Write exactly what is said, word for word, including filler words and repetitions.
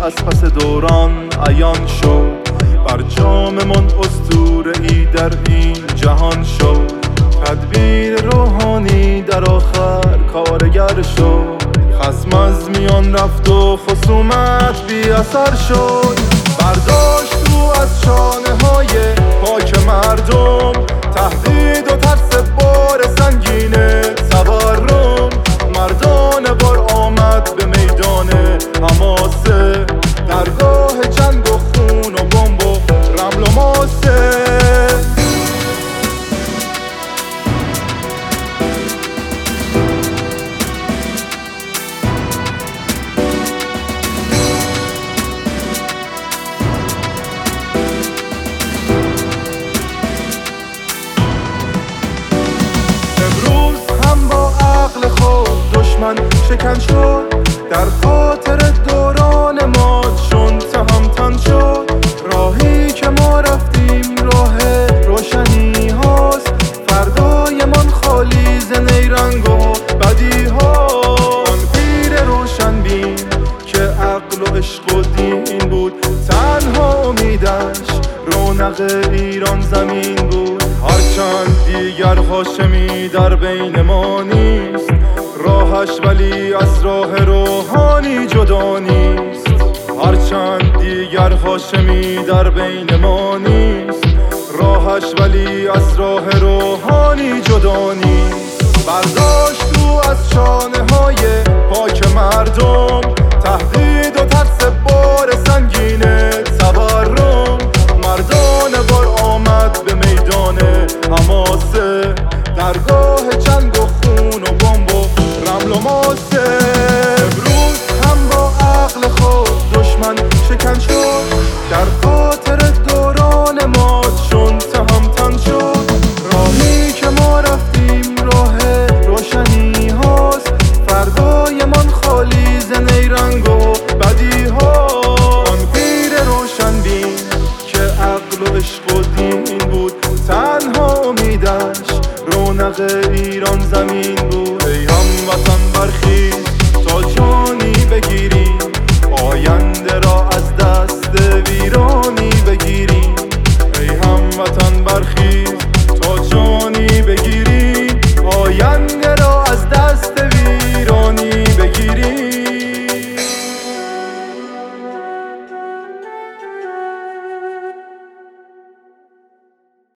از پس دوران عیان شد، برجاممان اسطوره‌ای در این جهان شد. تدبیر روحانی در آخر کارگر شد، خصم از میان رفت و خصومت بی اثر شد. برداشت رو از شانه های پاک مردم، تهدید و ترس بار سنگین تورم. مردان بار آمد به میدان حماسه، درگاه جنگ و خون و بمب و رمل و ماسه. دشمن شکن شد، در خاطر دوران ما چون تهمتن شد. راهی که ما رفتیم راه روشنی هاست، فردای من خالی ز نیرنگ و بدی هاست. آن پیر روشن بین که عقل و عشق و دین بود، تنها امیدش رونق ایران زمین بود. هرچند دیگر هاشمی در بین ما نیست، راهش ولی از راه روحانی جدا نیست. هرچند دیگر هاشمی در بین ما نیست، راهش ولی از راه روحانی جدا نیست. برداشت رو از شانه های پاک مردم، تهدید و ترس بار سنگین تورم. مردان بار آمد به میدان حماسه، درگاه جنگ و خون و بمب و رمل و ماسه. امروز هم با عقل خود دشمن شکن شد، در خاطر دوران ما چون تهمتن شد. راهی که ما رفتیم راه روشنی هاست، فردای من خالی ز نیرنگ و بدی هاست. آن پیر روشن بین که عقل و عشق و دین بود، تنها امیدش رونق ایران زمین بود. ای هموطن برخیز تا جانی بگیریم، آینده را از دست ویران